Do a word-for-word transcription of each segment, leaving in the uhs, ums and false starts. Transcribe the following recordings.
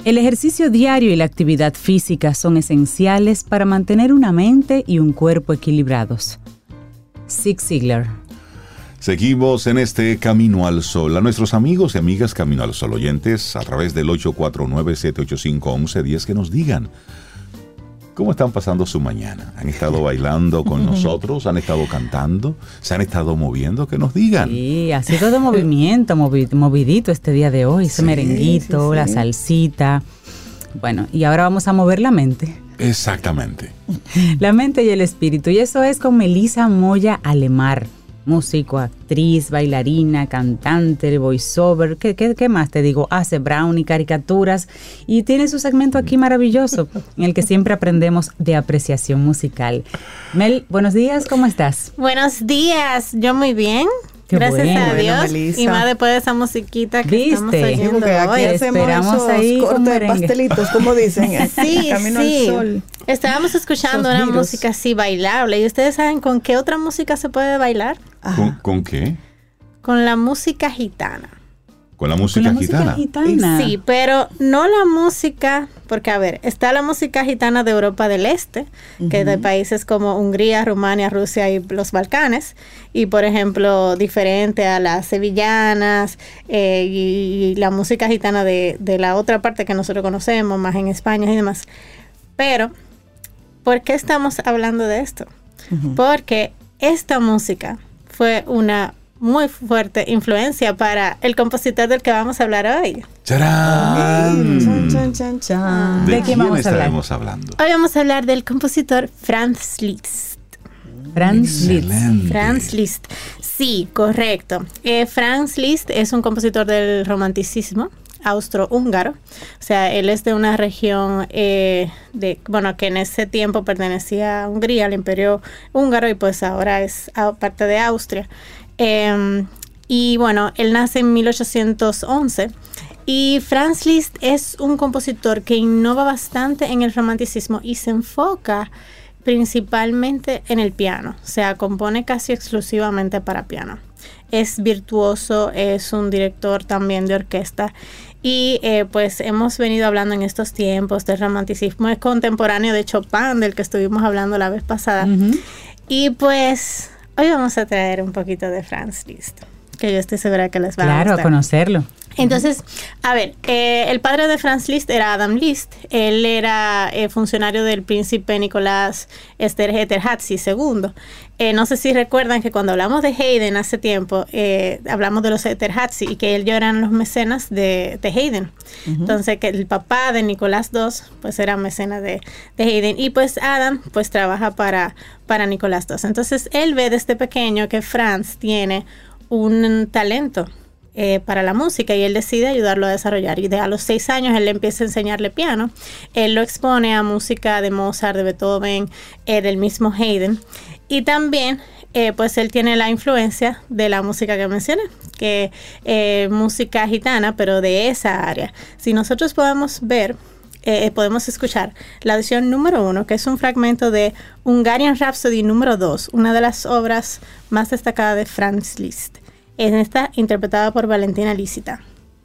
El ejercicio diario y la actividad física son esenciales para mantener una mente y un cuerpo equilibrados. Zig Ziglar. Seguimos en este Camino al Sol. A nuestros amigos y amigas Camino al Sol oyentes, a través del ocho cuatro nueve, siete ocho cinco, uno uno uno cero, que nos digan cómo están pasando su mañana. ¿Han estado bailando con nosotros? ¿Han estado cantando? ¿Se han estado moviendo? Que nos digan. Sí, ha sido de movimiento, movi- movidito este día de hoy. Ese Sí, merenguito, sí, sí. la salsita. Bueno, y ahora vamos a mover la mente. Exactamente. La mente y el espíritu. Y eso es con Melissa Moya Alemar. Músico, actriz, bailarina, cantante, voiceover, ¿qué, qué, qué más te digo? Hace brownie, caricaturas y tiene su segmento aquí maravilloso en el que siempre aprendemos de apreciación musical. Mel, buenos días, ¿cómo estás? Buenos días, yo muy bien. Qué Gracias bueno. a Bueno, Dios. Melissa. Y más después de esa musiquita que ¿Viste? estamos Sí, oyendo Porque aquí hoy. hacemos esperamos esos ahí con cortes de merengue. pastelitos, como dicen. Sí, Camino sí. al Sol. Estábamos escuchando Esos una giros. música así bailable. ¿Y ustedes saben con qué otra música se puede bailar? ¿Con, ¿Con qué? Con la música gitana. Con la Con música la música gitana. gitana. Sí, pero no la música, porque a ver, está la música gitana de Europa del Este, que es de países como Hungría, Rumania, Rusia y los Balcanes, y por ejemplo, diferente a las sevillanas eh, y, y la música gitana de, de la otra parte que nosotros conocemos, más en España y demás. Pero, ¿por qué estamos hablando de esto? Ujú. Porque esta música fue una muy fuerte influencia para el compositor del que vamos a hablar hoy. ¡Charán! Chan, chan, chan, chan. ¿De, ¿De quién quién vamos a hablar? estaremos hablando? Hoy vamos a hablar del compositor Franz Liszt. Franz Liszt. Excelente. Franz Liszt. Sí, correcto. Eh, Franz Liszt es un compositor del romanticismo austrohúngaro. O sea, él es de una región eh, de, bueno, que en ese tiempo pertenecía a Hungría, al Imperio húngaro, y pues ahora es a- parte de Austria. Eh, y bueno, él nace en mil ochocientos once. Y Franz Liszt es un compositor que innova bastante en el romanticismo y se enfoca principalmente en el piano, o sea, compone casi exclusivamente para piano. Es virtuoso, es un director también de orquesta y eh, pues hemos venido hablando en estos tiempos del romanticismo, es contemporáneo de Chopin, del que estuvimos hablando la vez pasada. Ujú. Y pues hoy vamos a traer un poquito de Franz Liszt, que yo estoy segura que les va a Claro, a gustar. conocerlo. Entonces, a ver, eh, el padre de Franz Liszt era Adam Liszt. Él era eh, funcionario del príncipe Nicolás Esterházy segundo. Eh, no sé si recuerdan que cuando hablamos de Haydn hace tiempo, eh, hablamos de los Esterházy y que ellos eran los mecenas de, de Haydn. Uh-huh. Entonces, que el papá de Nicolás segundo, pues era mecenas de, de Haydn. Y pues Adam, pues trabaja para, para Nicolás segundo. Entonces, él ve desde pequeño que Franz tiene un talento Eh, para la música y él decide ayudarlo a desarrollar y de a los seis años él empieza a enseñarle piano. Él lo expone a música de Mozart, de Beethoven, eh, del mismo Haydn y también eh, pues él tiene la influencia de la música que mencioné, que eh, música gitana pero de esa área. Si nosotros podemos ver Eh, podemos escuchar la audición número uno, que es un fragmento de Hungarian Rhapsody número dos, una de las obras más destacadas de Franz Liszt. En esta interpretada por Valentina Lícita.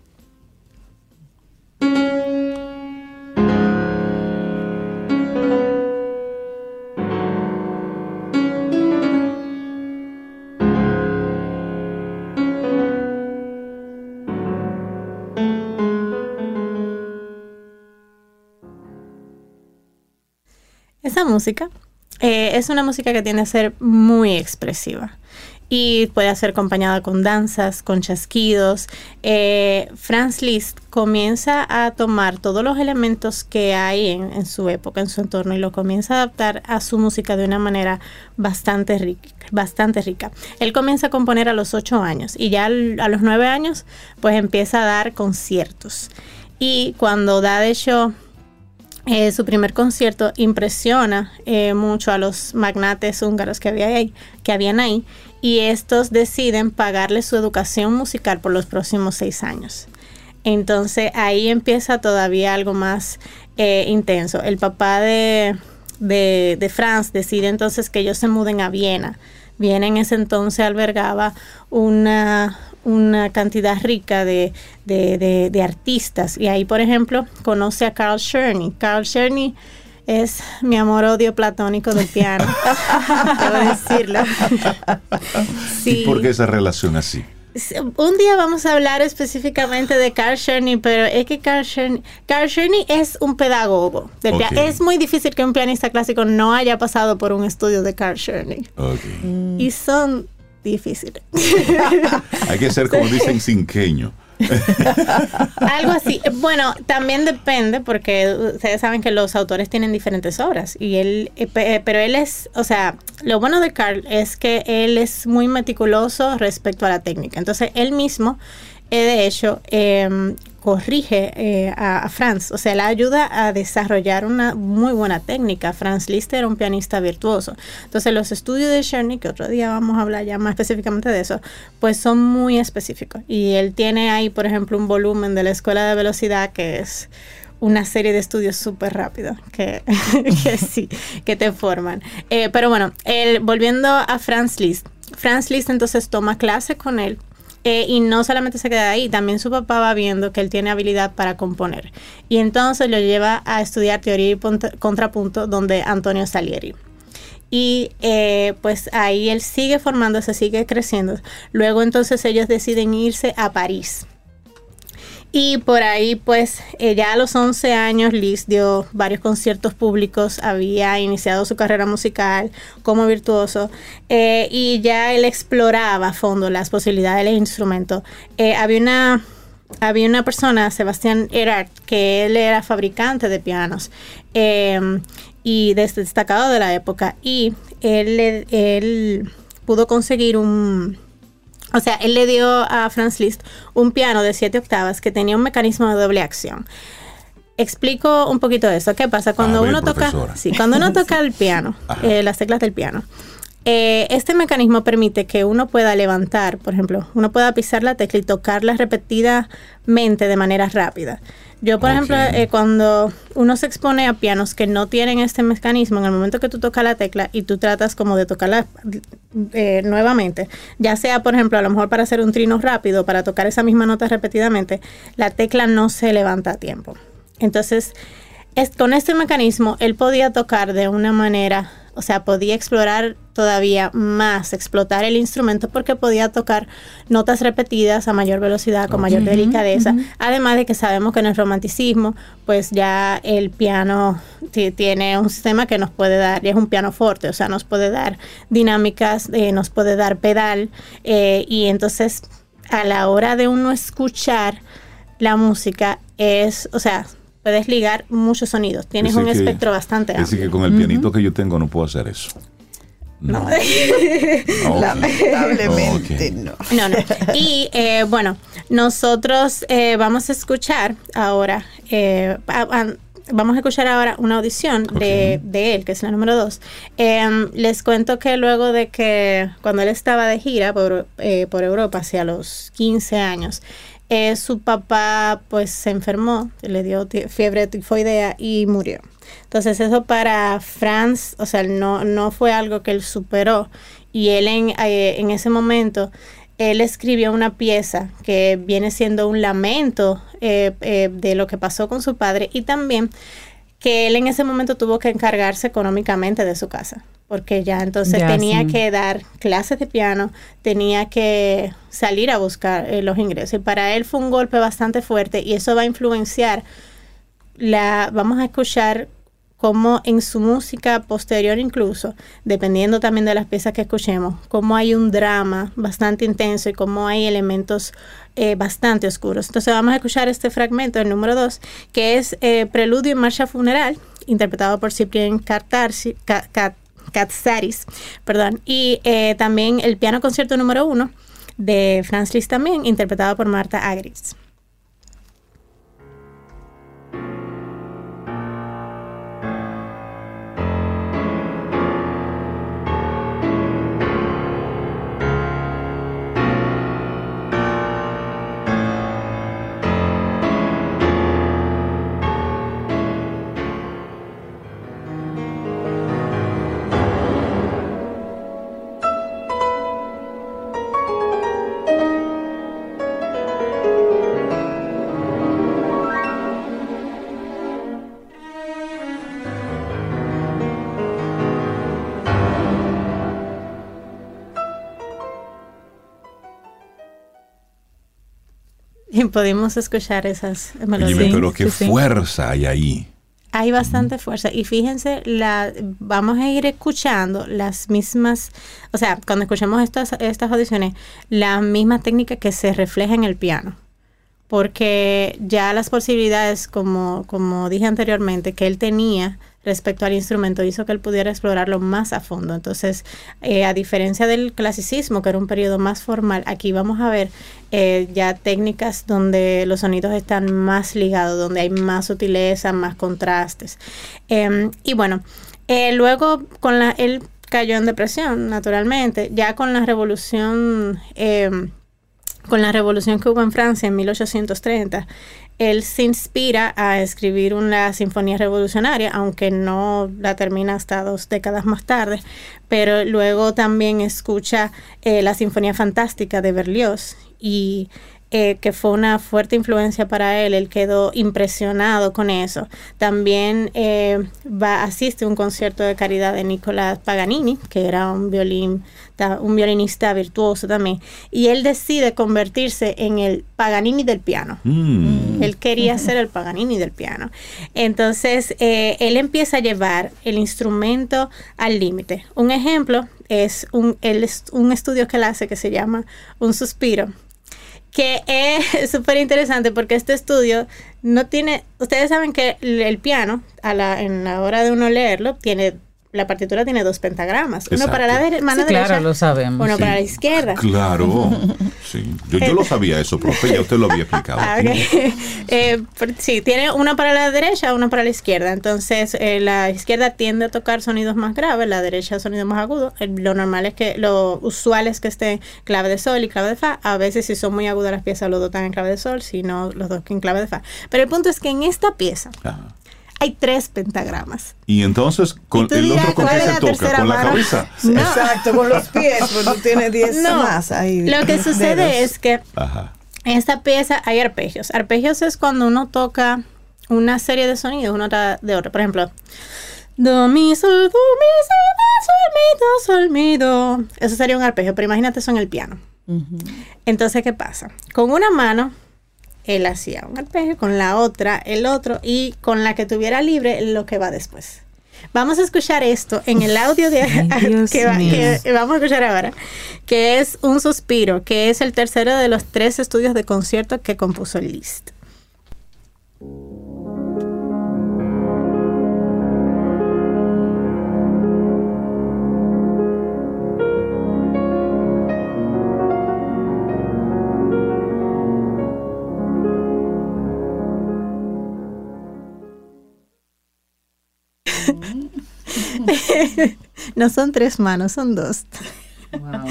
Esa música eh, es una música que tiende a ser muy expresiva y puede ser acompañada con danzas, con chasquidos. Eh, Franz Liszt comienza a tomar todos los elementos que hay en, en su época, en su entorno, y lo comienza a adaptar a su música de una manera bastante rica. Bastante rica. Él comienza a componer a los ocho años y ya al, a los nueve años pues empieza a dar conciertos. Y cuando da de hecho Eh, su primer concierto impresiona eh, mucho a los magnates húngaros que, había ahí, que habían ahí y estos deciden pagarle su educación musical por los próximos seis años. Entonces ahí empieza todavía algo más eh, intenso. El papá de, de, de Franz decide entonces que ellos se muden a Viena. Viena en ese entonces albergaba una, una cantidad rica de, de, de, de artistas. Y ahí, por ejemplo, conoce a Carl Czerny. Carl Czerny es mi amor-odio platónico del piano. Debo decirlo. Sí. ¿Y por qué esa relación así? Un día vamos a hablar específicamente de Carl Czerny, pero es que Carl Czerny, Carl Czerny es un pedagogo del Okay. piano. Es muy difícil que un pianista clásico no haya pasado por un estudio de Carl Czerny. Okay. Mm. Y son difíciles. Hay que ser, como dicen, cinqueño. Algo así. Bueno, también depende, porque ustedes saben que los autores tienen diferentes obras. Y él, eh, pero él es, o sea, lo bueno de Carl es que él es muy meticuloso respecto a la técnica. Entonces, él mismo, eh, de hecho, eh, corrige eh, a, a Franz. O sea, le ayuda a desarrollar una muy buena técnica. Franz Liszt era un pianista virtuoso. Entonces, los estudios de Czerny, que otro día vamos a hablar ya más específicamente de eso, pues son muy específicos. Y él tiene ahí, por ejemplo, un volumen de la Escuela de Velocidad que es una serie de estudios súper rápidos que, que sí, que te forman. Eh, pero bueno, él, volviendo a Franz Liszt. Franz Liszt entonces toma clases con él. Eh, y no solamente se queda ahí, también su papá va viendo que él tiene habilidad para componer. Y entonces lo lleva a estudiar teoría y pont- contrapunto donde Antonio Salieri. Y eh, pues ahí él sigue formándose, sigue creciendo. Luego entonces ellos deciden irse a París. Y por ahí, pues, eh, ya a los once años, Liszt dio varios conciertos públicos, había iniciado su carrera musical como virtuoso, eh, y ya él exploraba a fondo las posibilidades del instrumento. Eh, había una... Había una persona, Sebastián Erard, que él era fabricante de pianos eh, y destacado de la época. Y él, él pudo conseguir un... O sea, él le dio a Franz Liszt un piano de siete octavas que tenía un mecanismo de doble acción. Explico un poquito de eso. ¿Qué pasa? Cuando ver, uno toca, profesora. sí, cuando uno toca el piano, eh, las teclas del piano, eh, este mecanismo permite que uno pueda levantar, por ejemplo, uno pueda pisar la tecla y tocarla repetidamente de manera rápida. Yo, por Okay. ejemplo, eh, cuando uno se expone a pianos que no tienen este mecanismo, en el momento que tú tocas la tecla y tú tratas como de tocarla eh, nuevamente, ya sea, por ejemplo, a lo mejor para hacer un trino rápido, para tocar esa misma nota repetidamente, la tecla no se levanta a tiempo. Entonces, es, con este mecanismo, él podía tocar de una manera, o sea, podía explorar todavía más, explotar el instrumento porque podía tocar notas repetidas a mayor velocidad, con mayor delicadeza. Uh-huh. Además de que sabemos que en el romanticismo, pues ya el piano t- tiene un sistema que nos puede dar, y es un piano forte, o sea, nos puede dar dinámicas, eh, nos puede dar pedal, eh, y entonces a la hora de uno escuchar la música es, o sea, puedes ligar muchos sonidos. Tienes Ese un que, espectro bastante amplio. Así que con el pianito uh-huh. que yo tengo no puedo hacer eso. No. no. Okay. Lamentablemente okay. no. No, no. Y eh, bueno, nosotros eh, vamos a escuchar ahora, eh, a, a, vamos a escuchar ahora una audición okay. de, de él, que es la número dos. Eh, les cuento que luego de que, cuando él estaba de gira por, eh, por Europa hacia los quince años, Eh, su papá pues se enfermó, le dio t- fiebre tifoidea y murió. Entonces eso para Franz, o sea, no, no fue algo que él superó, y él en, eh, en ese momento él escribió una pieza que viene siendo un lamento eh, eh, de lo que pasó con su padre, y también que él en ese momento tuvo que encargarse económicamente de su casa, porque ya entonces ya, tenía sí. que dar clases de piano, tenía que salir a buscar eh, los ingresos, y para él fue un golpe bastante fuerte, y eso va a influenciar la, vamos a escuchar cómo en su música posterior, incluso, dependiendo también de las piezas que escuchemos, cómo hay un drama bastante intenso y cómo hay elementos eh, bastante oscuros. Entonces vamos a escuchar este fragmento, el número dos, que es eh, Preludio y Marcha Funeral, interpretado por Cyprien Katsaris, Katsaris, perdón, y eh, también el piano concierto número uno de Franz Liszt, también interpretado por Martha Argerich. pudimos escuchar esas melodías. Oye, pero qué sí, fuerza hay ahí. Hay bastante fuerza. Y fíjense, la, vamos a ir escuchando las mismas, o sea, cuando escuchemos estas, estas audiciones, la misma técnica que se refleja en el piano. Porque ya las posibilidades, como, como dije anteriormente, que él tenía respecto al instrumento, hizo que él pudiera explorarlo más a fondo. Entonces, eh, a diferencia del clasicismo, que era un periodo más formal, aquí vamos a ver eh, ya técnicas donde los sonidos están más ligados, donde hay más sutileza, más contrastes. Eh, y bueno, eh, luego con la, él cayó en depresión, naturalmente, ya con la revolución... Eh, Con la revolución que hubo en Francia en mil ochocientos treinta, él se inspira a escribir una sinfonía revolucionaria, aunque no la termina hasta dos décadas más tarde, pero luego también escucha eh, la Sinfonía Fantástica de Berlioz, y eh, que fue una fuerte influencia para él. Él quedó impresionado con eso. También eh, va, asiste a un concierto de caridad de Nicolás Paganini, que era un violín un violinista virtuoso también, y él decide convertirse en el Paganini del piano. Mm. Él quería ser el Paganini del piano. Entonces, eh, él empieza a llevar el instrumento al límite. Un ejemplo es un, el, un estudio que él hace que se llama Un Suspiro, que es súper interesante porque este estudio no tiene... Ustedes saben que el piano, a la, en la hora de uno leerlo, tiene... La partitura tiene dos pentagramas. Exacto. Uno para la de- mano sí, derecha, claro, lo sabemos. uno sí. para la izquierda. Claro, sí. Yo, yo lo sabía eso, profe, ya usted lo había explicado. Ah, okay. eh, sí, tiene una para la derecha, una para la izquierda. Entonces, eh, la izquierda tiende a tocar sonidos más graves, la derecha sonidos más agudos. Eh, lo normal es que, lo usual es que esté clave de sol y clave de fa. A veces, si son muy agudas las piezas, los dos están en clave de sol, si no, los dos en clave de fa. Pero el punto es que en esta pieza... Ajá. Hay tres pentagramas. Y entonces, con ¿Y el otro con qué se toca? ¿Con la mano? cabeza? No. Exacto, con los pies, pues tú tienes diez no. más ahí. Lo que sucede dedos. es que Ajá. en esta pieza hay arpegios. Arpegios es cuando uno toca una serie de sonidos, uno de otro. Por ejemplo, do, mi, sol, do, mi, sol, sol, mi, do, sol, mi, do. Eso sería un arpegio, pero imagínate eso en el piano. Uh-huh. Entonces, ¿qué pasa? Con una mano... él hacía un arpegio, con la otra el otro, y con la que tuviera libre lo que va después. Vamos a escuchar esto en el audio de Ay, que, va, que vamos a escuchar ahora, que es Un Suspiro, que es el tercero de los tres estudios de concierto que compuso Liszt. No son tres manos, son dos. Wow.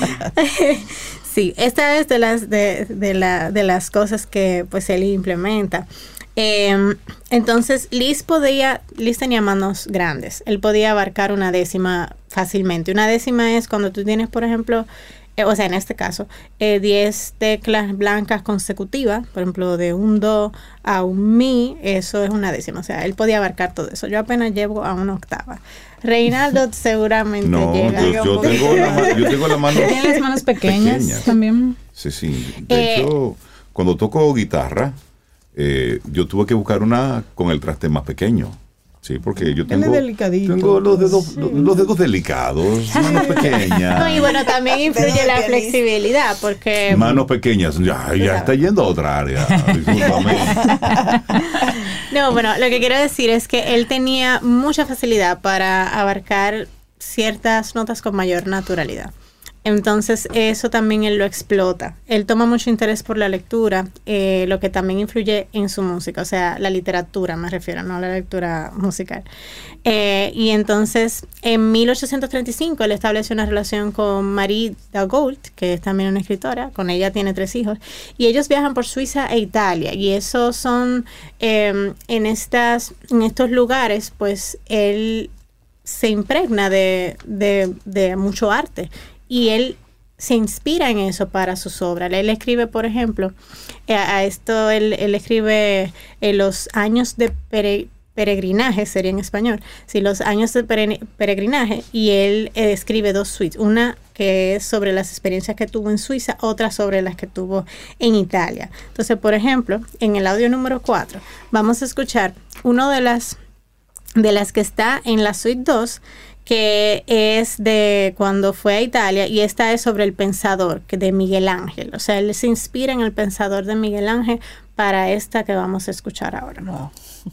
Sí, esta es de las de, de, la, de las cosas que pues él implementa. Eh, entonces Liszt podía, Liszt tenía manos grandes. Él podía abarcar una décima fácilmente. Una décima es cuando tú tienes, por ejemplo, eh, o sea, en este caso, eh, diez teclas blancas consecutivas, por ejemplo, de un do a un mi, eso es una décima. O sea, él podía abarcar todo eso. Yo apenas llego a una octava. Reinaldo seguramente no, llega. Yo, yo, tengo la, yo tengo la mano Tiene las manos pequeñas, pequeñas también. Sí, sí. De eh, hecho, cuando toco guitarra, eh, yo tuve que buscar una con el traste más pequeño. Sí, porque yo tengo, tengo los dedos, sí. los dedos delicados, manos pequeñas. No, y bueno, también influye la flexibilidad, porque... Manos pequeñas, ya, ya está yendo a otra área, discúlpame. No, bueno, lo que quiero decir es que él tenía mucha facilidad para abarcar ciertas notas con mayor naturalidad. Entonces eso también él lo explota. Él toma mucho interés por la lectura, eh, lo que también influye en su música, o sea, la literatura me refiero, no la lectura musical. Eh, y entonces en mil ochocientos treinta y cinco él estableció una relación con Marie Dagoult, que es también una escritora, con ella tiene tres hijos, y ellos viajan por Suiza e Italia, y esos son, eh, en, estas, en estos lugares, pues él se impregna de, de, de mucho arte. Y él se inspira en eso para sus obras. Él escribe, por ejemplo, a esto, él, él escribe en los años de pere, peregrinaje, sería en español, sí, los años de peregrinaje, y él eh, escribe dos suites, una que es sobre las experiencias que tuvo en Suiza, otra sobre las que tuvo en Italia. Entonces, por ejemplo, en el audio número cuatro, vamos a escuchar una de las, de las que está en la suite dos, que es de cuando fue a Italia, y esta es sobre el pensador que de Miguel Ángel. O sea, él se inspira en el pensador de Miguel Ángel para esta que vamos a escuchar ahora. Wow.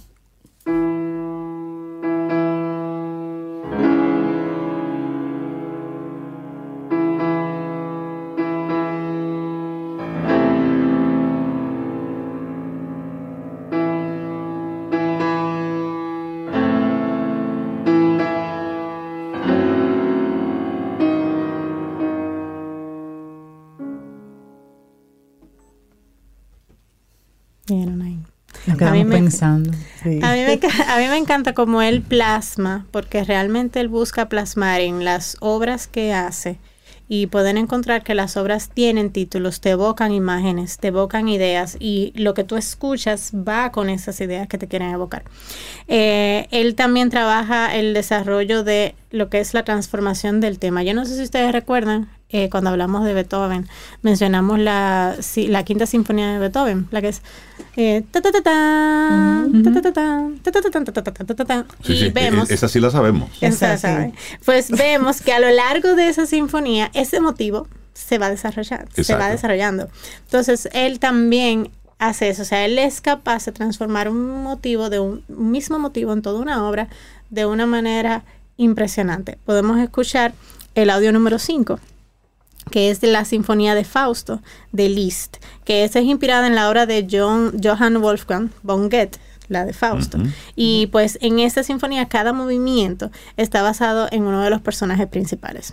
Vieron ahí. Nos quedamos pensando. Sí. A, mí me, a mí me encanta cómo él plasma, porque realmente él busca plasmar en las obras que hace, y pueden encontrar que las obras tienen títulos, te evocan imágenes, te evocan ideas, y lo que tú escuchas va con esas ideas que te quieren evocar. Eh, él también trabaja el desarrollo de lo que es la transformación del tema. Yo no sé si ustedes recuerdan, eh, cuando hablamos de Beethoven, mencionamos la, si, la quinta sinfonía de Beethoven, la que es eh, ta ta ta ta ta ta ta ta ta ta ta ta, y vemos, esa sí la sabemos. Esa sabe. Pues vemos que a lo largo de esa sinfonía ese motivo se va desarrollando, Exacto. se va desarrollando. Entonces él también hace eso, o sea, él es capaz de transformar un motivo de un, un mismo motivo en toda una obra de una manera impresionante. Podemos escuchar el audio número cinco, que es de la Sinfonía de Fausto de Liszt, que esa es inspirada en la obra de John, Johann Wolfgang von Goethe, la de Fausto. Uh-huh. Y pues en esta sinfonía cada movimiento está basado en uno de los personajes principales.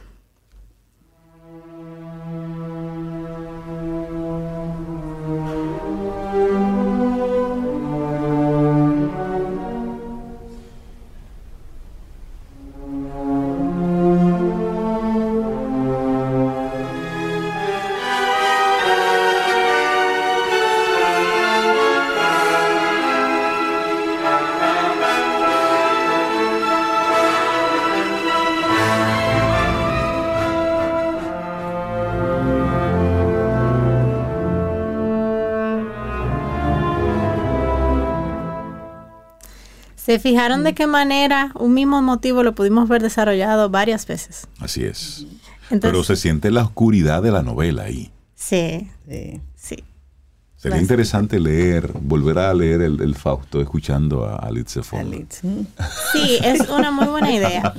¿Se fijaron de qué manera un mismo motivo lo pudimos ver desarrollado varias veces? Así es. Entonces, pero se siente la oscuridad de la novela ahí. Sí, sí, sí. Sería interesante leer, volver a leer el, el Fausto escuchando a, a Liszt Fondo. Sí, es una muy buena idea.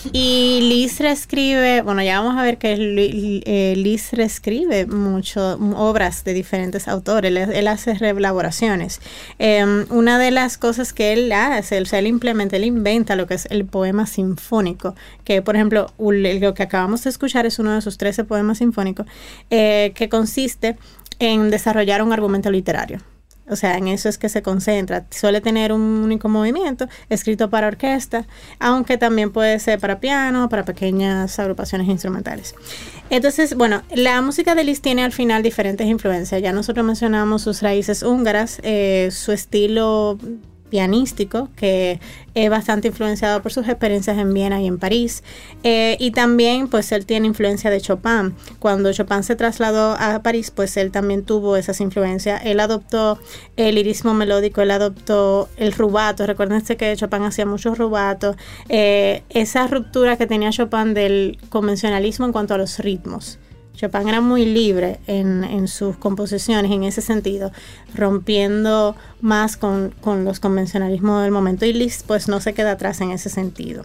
Y Liszt reescribe, bueno, ya vamos a ver que eh, Liszt reescribe mucho obras de diferentes autores. Él, él hace reelaboraciones. Eh, una de las cosas que él hace, o sea, él implementa, él inventa lo que es el poema sinfónico, que por ejemplo, lo que acabamos de escuchar es uno de sus trece poemas sinfónicos, eh, que consiste en desarrollar un argumento literario. O sea, en eso es que se concentra. Suele tener un único movimiento escrito para orquesta, aunque también puede ser para piano, para pequeñas agrupaciones instrumentales. Entonces, bueno, la música de Liszt tiene al final diferentes influencias. Ya nosotros mencionamos sus raíces húngaras, eh, su estilo pianístico, que es bastante influenciado por sus experiencias en Viena y en París, eh, y también pues él tiene influencia de Chopin. Cuando Chopin se trasladó a París, pues él también tuvo esas influencias. Él adoptó el lirismo melódico, él adoptó el rubato. Recuérdense que Chopin hacía muchos rubatos, eh, esa ruptura que tenía Chopin del convencionalismo en cuanto a los ritmos. Chopin era muy libre en, en sus composiciones en ese sentido, rompiendo más con, con los convencionalismos del momento, y Liszt pues no se queda atrás en ese sentido.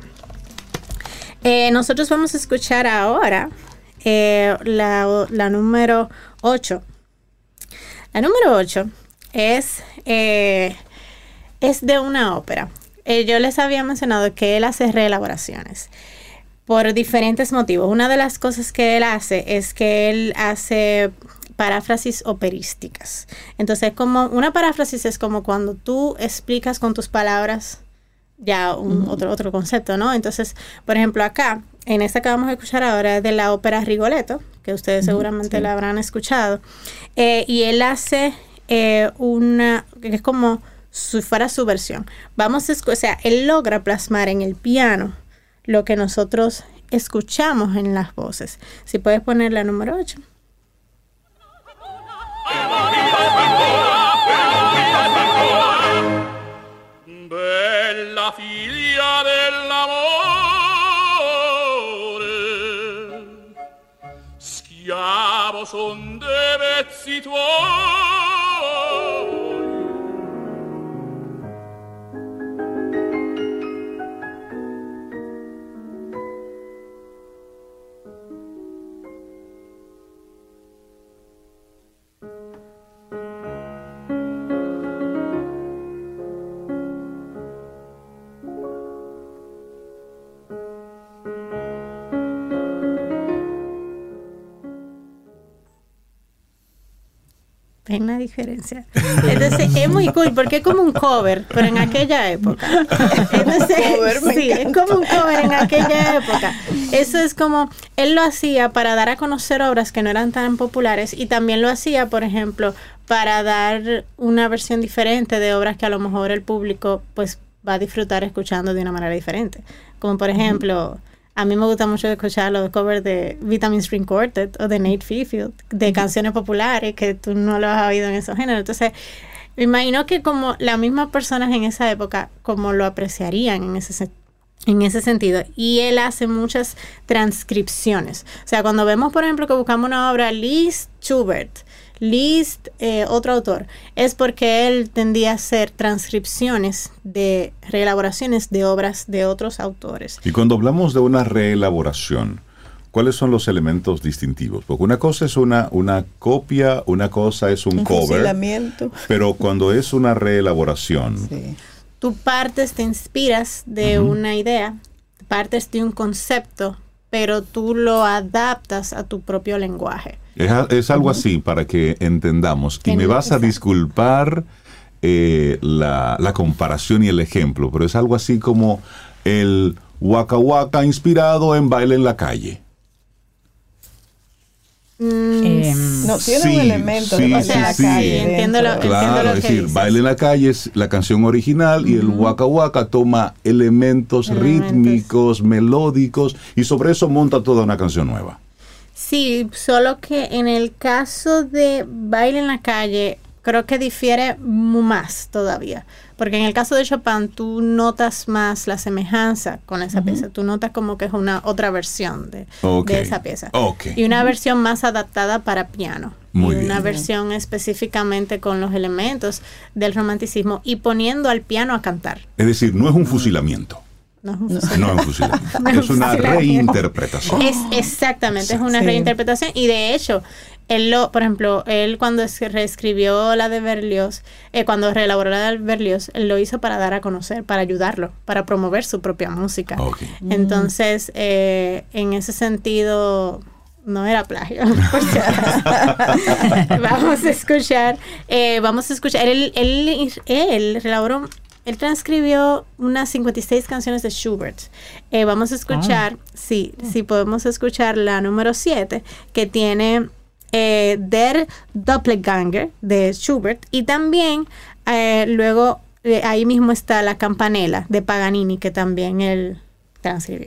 Eh, nosotros vamos a escuchar ahora eh, la, la número ocho. La número ocho es, eh, es de una ópera. Eh, yo les había mencionado que él hace reelaboraciones por diferentes motivos. Una de las cosas que él hace es que él hace paráfrasis operísticas. Entonces, como una paráfrasis es como cuando tú explicas con tus palabras ya un uh-huh. otro, otro concepto, ¿no? Entonces, por ejemplo, acá, en esta que vamos a escuchar ahora es de la ópera Rigoletto, que ustedes uh-huh, seguramente sí. la habrán escuchado. Eh, y él hace eh, una, que es como si fuera su versión. Vamos a escu- o sea, él logra plasmar en el piano lo que nosotros escuchamos en las voces. Si puedes poner la número ocho. Bella figlia dell'amore, schiavo son de vezzi tuoi. ¿Ven la diferencia? Entonces es muy cool porque es como un cover, pero en aquella época. Entonces, Cover, me sí, es como un cover en aquella época. Eso es como, él lo hacía para dar a conocer obras que no eran tan populares y también lo hacía, por ejemplo, para dar una versión diferente de obras que a lo mejor el público pues va a disfrutar escuchando de una manera diferente. Como por ejemplo... A mí me gusta mucho escuchar los covers de Vitamin String Quartet o de Nate Fifield, de canciones populares que tú no lo has oído en esos géneros. Entonces, me imagino que como las mismas personas en esa época, como lo apreciarían en ese, en ese sentido. Y él hace muchas transcripciones. O sea, cuando vemos, por ejemplo, que buscamos una obra, Liszt, Schubert, Liszt, eh, otro autor, es porque él tendía a hacer transcripciones de reelaboraciones de obras de otros autores. Y cuando hablamos de una reelaboración, ¿cuáles son los elementos distintivos? Porque una cosa es una, una copia, una cosa es un, un cover, pero cuando es una reelaboración... Sí. Tú partes, te inspiras de uh-huh. una idea, partes de un concepto, pero tú lo adaptas a tu propio lenguaje. Es, es algo uh-huh. así para que entendamos. Y me vas a disculpar eh, la, la comparación y el ejemplo, pero es algo así como el Waka Waka inspirado en Baile en la Calle. Mm, no, tiene sí, un elemento sí, de Baile sí, en la sí. Calle. Entiendo lo, dentro. Claro, entiendo lo es que decir, dices. Baile en la Calle es la canción original uh-huh. y el Waka Waka toma elementos, elementos rítmicos, melódicos y sobre eso monta toda una canción nueva. Sí, solo que en el caso de Baile en la Calle, creo que difiere más todavía. Porque en el caso de Chopin, tú notas más la semejanza con esa uh-huh. pieza. Tú notas como que es una otra versión de, okay. de esa pieza. Okay. Y una versión más adaptada para piano. Muy y bien. una versión específicamente con los elementos del romanticismo y poniendo al piano a cantar. Es decir, no es un fusilamiento. No es un fusilamiento. No es un fusilamiento. No es una reinterpretación. Es exactamente, es una sí. reinterpretación. Y de hecho, él lo, por ejemplo, él cuando reescribió la de Berlioz, eh, cuando reelaboró la de Berlioz, él lo hizo para dar a conocer, para ayudarlo, para promover su propia música. Okay. Entonces, eh, en ese sentido, no era plagio. Vamos a escuchar, eh, vamos a escuchar, él, él, él reelaboró. Él transcribió unas cincuenta y seis canciones de Schubert. Eh, vamos a escuchar, ah. sí, sí, podemos escuchar la número siete, que tiene eh, Der Doppelganger de Schubert. Y también, eh, luego, eh, ahí mismo está la Campanella de Paganini, que también él transcribió.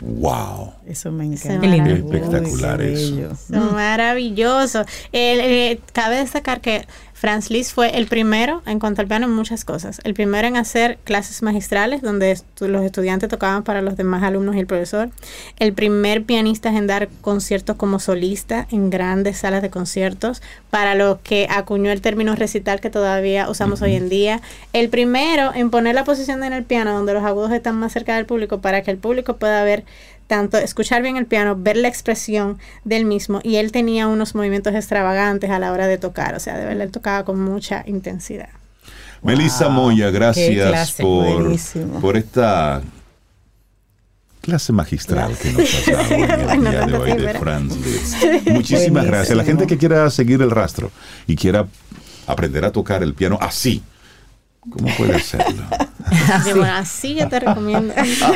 ¡Wow! Eso me encanta. Qué lindo. Espectacular Uy, qué eso. bello. Maravilloso. El, eh, cabe destacar que Franz Liszt fue el primero en cuanto al piano en muchas cosas. El primero en hacer clases magistrales donde estu- los estudiantes tocaban para los demás alumnos y el profesor. El primer pianista en dar conciertos como solista en grandes salas de conciertos, para lo que acuñó el término recital que todavía usamos uh-huh. hoy en día. El primero en poner la posición en el piano donde los agudos están más cerca del público para que el público pueda ver tanto escuchar bien el piano, ver la expresión del mismo, y él tenía unos movimientos extravagantes a la hora de tocar, o sea, de verdad él tocaba con mucha intensidad. Wow. Melissa Moya, gracias por, por esta clase magistral que nos has dado en el bueno, día de hoy de Franz Liszt. Muchísimas gracias. La gente que quiera seguir el rastro y quiera aprender a tocar el piano así, ¿cómo puede hacerlo? Sí. Bueno, así yo te recomiendo.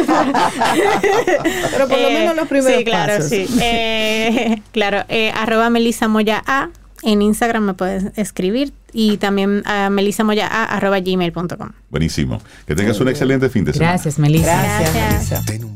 Pero por lo menos los primeros sí, claro, pasos. Sí, eh, claro. Eh, arroba Melissa Moya A. En Instagram me puedes escribir. Y también a melisamoyaa arroba gmail punto com. Buenísimo. Que tengas un excelente fin de semana. Gracias, Melissa. Gracias, Gracias. Melissa.